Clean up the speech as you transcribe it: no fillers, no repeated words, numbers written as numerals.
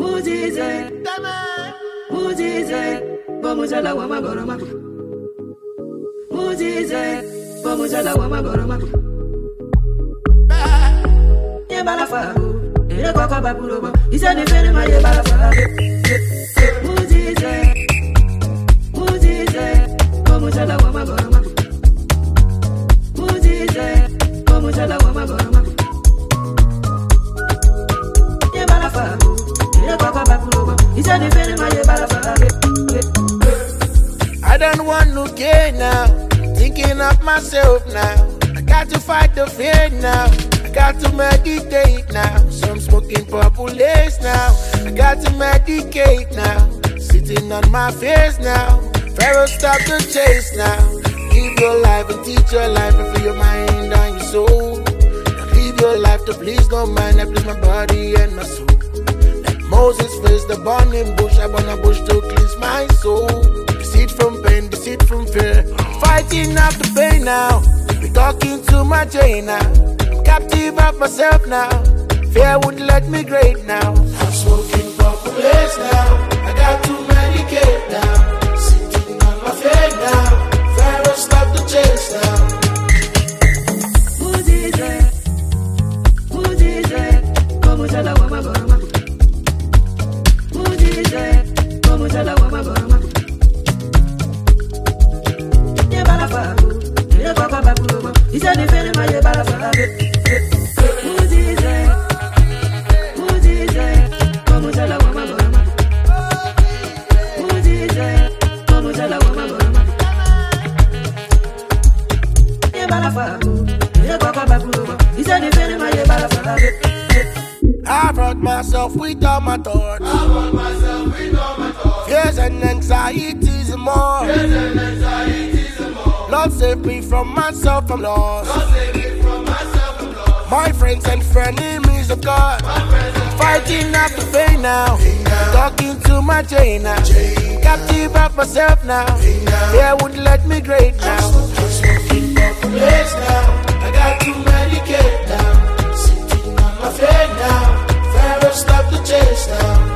Muzize, Muzize, Bomuzala Wamagoroma. Muzize, Bomuzala Wamagoroma. Yabalafa, Erekoka Baburoba, he said the very my Yabalafa. Muzize, Muzize, Bomuzala Wamagoroma. Muzize, Bomuzala Wamagoroma. Yabalafa, Erekoka Baburoba, he said the very my Yabalafa. I don't want no gain now, thinking of myself now. I got to fight the fear now, I got to meditate now. Some smoking purple lace now, I got to medicate now. Sitting on my face now, Pharaoh stop the chase now. Live your life and teach your life and free your mind and your soul. Live your life to please no man, I please my body and my soul. Like Moses faced the burning bush, I burn a bush to cleanse my soul. Deceit from pain, deceit from fear. Fighting off the pain now. Be talking to my chain now. I'm captive of myself now. Fear wouldn't let me great now. I'm smoking purple lace now. I got to medicate now. Sitting on my fear now. Pharaoh stop the chase now. Muzize, Muzize, Bomuzala Wamagoroma. Muzize, Bomuzala Wamagoroma. He said the very my Yabalafa. Muzize, Muzize, Bomuzala Wamagoroma. Muzize, Bomuzala Wamagoroma. Yabalafa, Erekoka Baburoba, he said the very my Yabalafa. I brought myself with all my thoughts. Fears and anxieties and more. Lord save me from myself, I'm lost. My friends and frenemies of God. Fighting out the pain now. Talking to my chain now. Captive of myself now. Fear wouldn't let me great now. I'm smoking purple lace now. I got to medicate now. Sitting on my fear now. Pharaoh stop the chase now.